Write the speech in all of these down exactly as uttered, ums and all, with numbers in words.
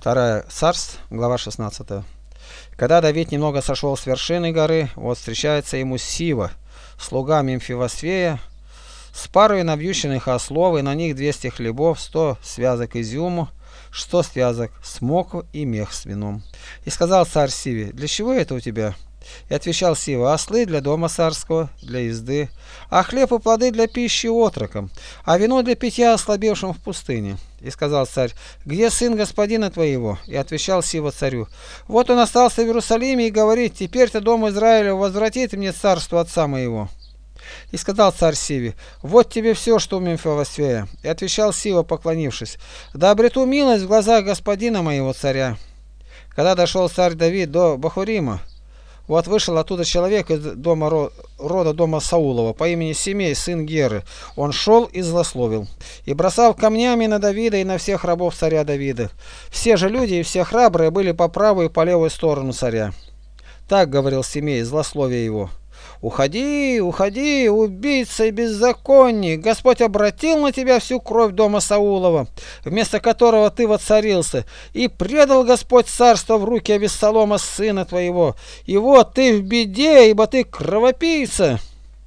Вторая Царств, глава шестнадцатая. Когда Давид немного сошел с вершины горы, вот встречается ему Сива, слуга Мемфивосфея, с парой навьюченных ослов, и на них двести хлебов, сто связок изюму, сто связок смоку и мех с вином. И сказал царь Сиве: для чего это у тебя? И отвечал Сива: ослы для дома царского, для езды, а хлеб и плоды для пищи отрокам, а вино для питья ослабевшим в пустыне. И сказал царь: где сын господина твоего? И отвечал Сива царю: вот он остался в Иерусалиме и говорит: теперь-то дом Израиля возвратит мне царство отца моего. И сказал царь Сиве: вот тебе все, что у Мемфивосфея. И отвечал Сива, поклонившись: да обрету милость в глазах господина моего царя. Когда дошел царь Давид до Бахурима, вот вышел оттуда человек из дома, рода дома Саулова по имени Семей, сын Геры. Он шел и злословил, и бросал камнями на Давида и на всех рабов царя Давида. Все же люди и все храбрые были по правую и по левую сторону царя. Так говорил Семей, злословие его: уходи, уходи, убийца и беззаконник! Господь обратил на тебя всю кровь дома Саулова, вместо которого ты воцарился, и предал Господь царство в руки Авессалома, сына твоего. И вот ты в беде, ибо ты кровопийца.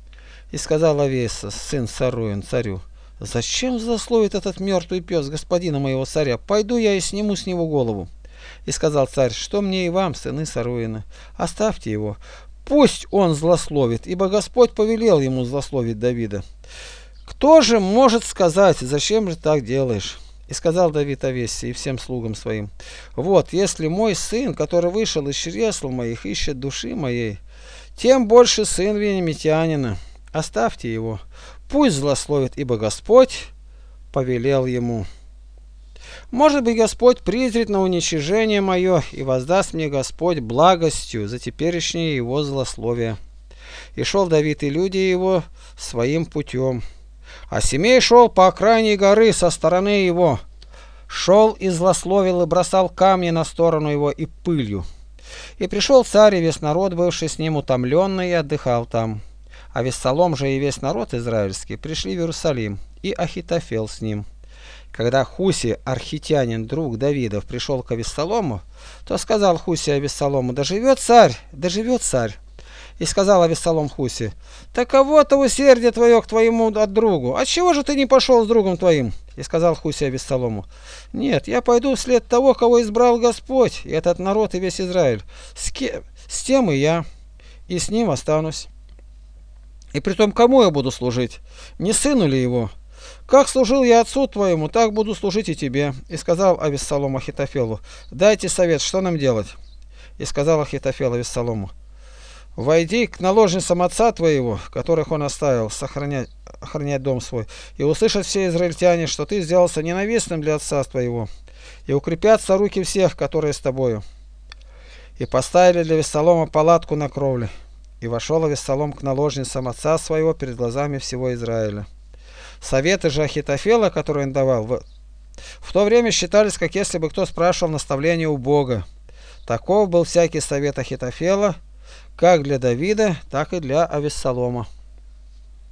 И сказал Авеса, сын Саруин, царю: зачем злословит этот мертвый пес господина моего царя? Пойду я и сниму с него голову. И сказал царь: что мне и вам, сыны Саруина? Оставьте его. Пусть он злословит, ибо Господь повелел ему злословить Давида. Кто же может сказать, зачем же так делаешь? И сказал Давид Авесе и всем слугам своим: вот, если мой сын, который вышел из чресл моих, ищет души моей, тем больше сын венемитянина. Оставьте его, пусть злословит, ибо Господь повелел ему. Может быть, Господь презрит на уничижение мое, и воздаст мне Господь благостью за теперешнее его злословие. И шел Давид и люди его своим путем. А Семей шел по окраине горы со стороны его. Шел и злословил, и бросал камни на сторону его и пылью. И пришел царь, и весь народ, бывший с ним утомленный, и отдыхал там. А Авессалом же и весь народ израильский пришли в Иерусалим, и Ахитофел с ним. Когда Хуси, архитянин, друг Давидов, пришел к Авессалому, то сказал Хуси Авессалому: да живет царь, да живет царь. И сказал Авессалом Хуси: таково-то усердие твое к твоему от другу, отчего же ты не пошел с другом твоим? И сказал Хуси Авессалому: нет, я пойду вслед того, кого избрал Господь, и этот народ, и весь Израиль. С, кем, с тем и я, и с ним останусь. И притом кому я буду служить? Не сыну ли его? Как служил я отцу твоему, так буду служить и тебе. И сказал Авессалом Ахитофелу: дайте совет, что нам делать? И сказал Ахитофел Авессалому: войди к наложницам отца твоего, которых он оставил сохранять, охранять дом свой, и услышат все израильтяне, что ты сделался ненавистным для отца твоего, и укрепятся руки всех, которые с тобою. И поставили для Авессалома палатку на кровле, и вошел Авессалом к наложницам отца своего перед глазами всего Израиля. Советы же Ахитофела, которые он давал, в, в то время считались, как если бы кто спрашивал наставление у Бога. Таков был всякий совет Ахитофела, как для Давида, так и для Авессалома.